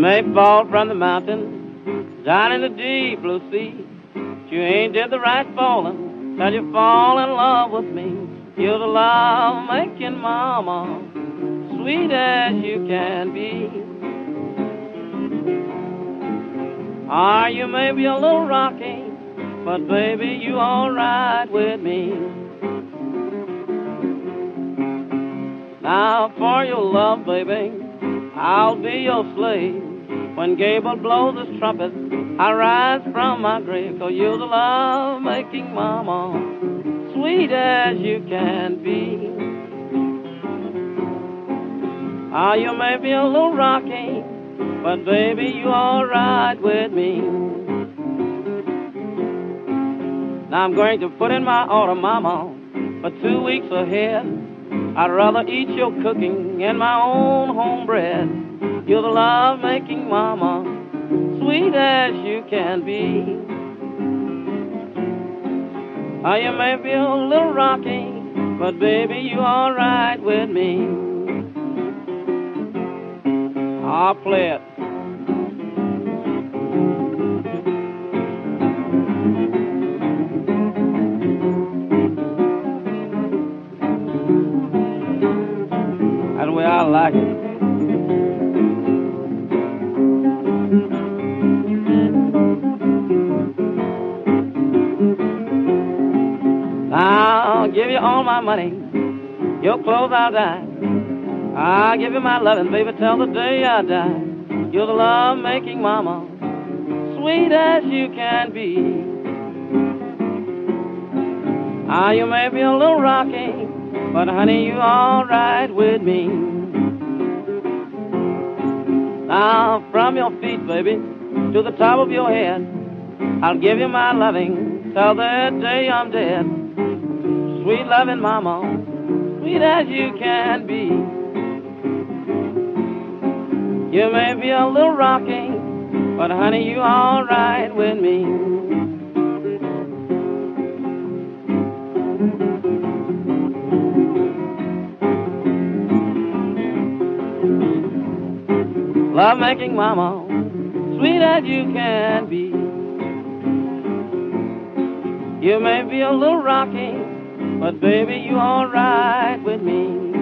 may fall from the mountain down in the deep blue sea. But you ain't did the right falling till you fall in love with me. You're the love-making mama, sweet as you can be. Or you may be a little rocky, but baby, you all right with me. Now for your love, baby, I'll be your slave. When Gable blows his trumpet, I rise from my grave. 'Cause you're the love-making mama, sweet as you can be. Ah, you may be a little rocky, but baby, you all right with me. Now I'm going to put in my order, mama, for 2 weeks ahead. I'd rather eat your cooking and my own homebread. You're the love-making mama, sweet as you can be. Oh, you may be a little rocky, but baby, you all right with me. I'll play it. That's the way I like it. I'll give you all my money, your clothes I'll dye. I'll give you my loving, baby, till the day I die. You're the love-making mama, sweet as you can be. Ah, you may be a little rocky, but honey, you all right with me. Now from your feet, baby, to the top of your head, I'll give you my loving till the day I'm dead. Sweet loving mama, sweet as you can be. You may be a little rocky, but honey, you all right with me. Love-making mama, sweet as you can be. You may be a little rocky, but baby, you all right with me.